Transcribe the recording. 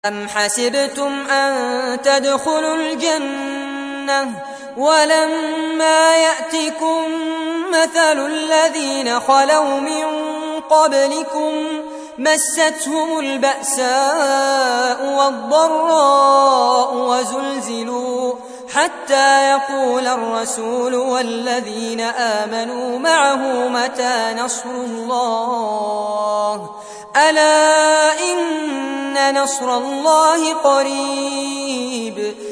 أم حسبتم أن تدخلوا الجنة ولما يأتكم مثل الذين خلوا من قبلكم مستهم البأساء والضراء وزلزلوا حتى يقول الرسول والذين آمنوا معه متى نصر الله ألا إن نصر الله قريب